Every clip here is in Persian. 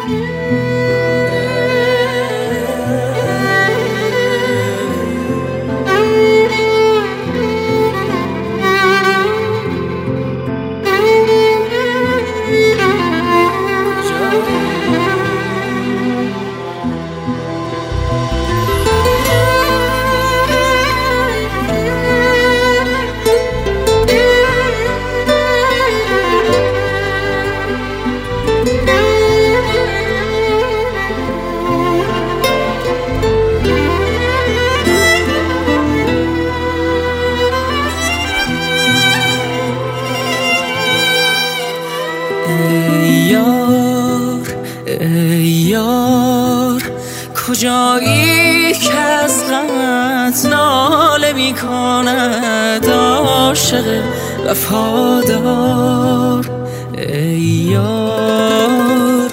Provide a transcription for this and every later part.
ای یار کجایی که از غمت ناله می کند عاشق وفادار. ای یار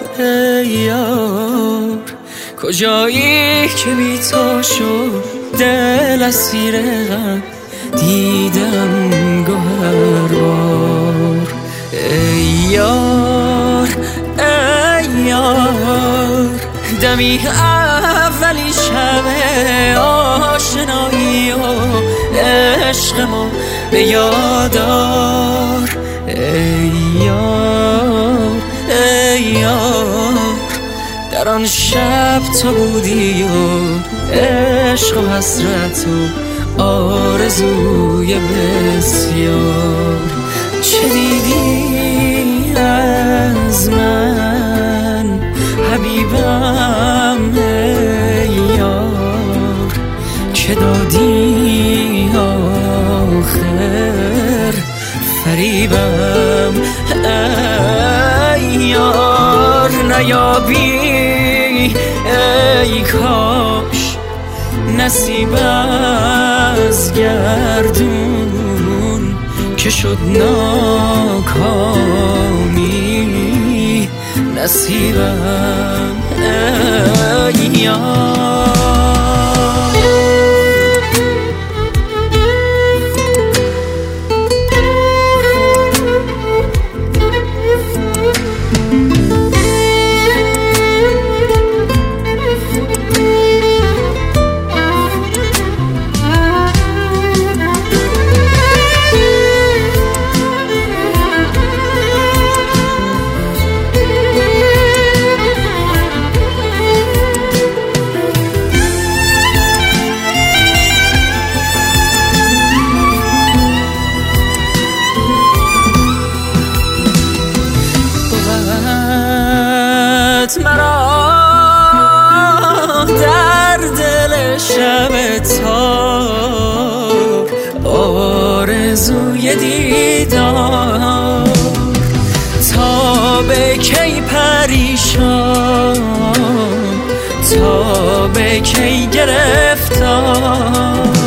کجایی که بی تو شد دل اسیر غم دیدم گوهربار. ای یار دمی اولی شب آشنایی و عشق ما به یادار. ای یار در آن شب تو بودی و عشق و حسرت و آرزوی بسیار. چه دیدی از من حبیبم ای یار که دادی آخر فریبم. ای یار نیابی ای کاش نصیب از گردون که شد ناکامی نصیبم. ای یار مرا در دل شب تار آرزوی دیدار. تا به کی پریشان تا به کی گرفتار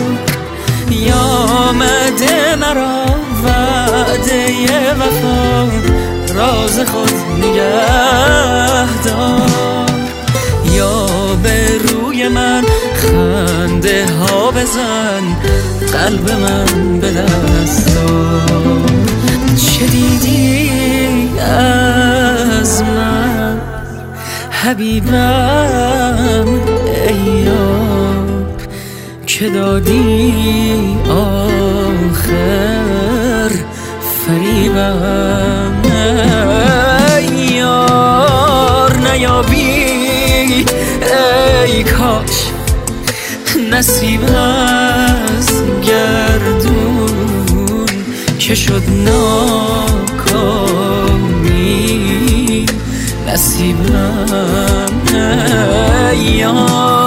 آمده مرا وعده وفا راز خود نگه دار. یا به روی من خنده ها بزن قلب من به دست دار. چه دیدی از من حبیبم ای یار که دادی آخر فریبم. ای یار نیابی ای کاش نصیب از گردون که شد ناکامی نصیبم. ای یار